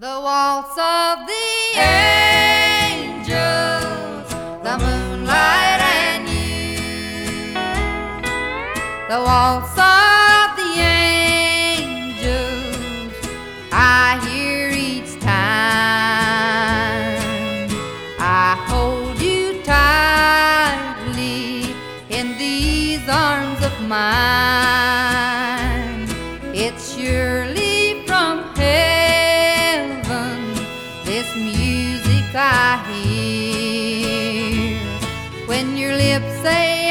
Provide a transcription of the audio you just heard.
The waltz of the angels, the moonlight and you. The waltz of the angels I hear each time I hold you tightly in these arms of mine. It's surely from heaven, this music I hear, when your lips say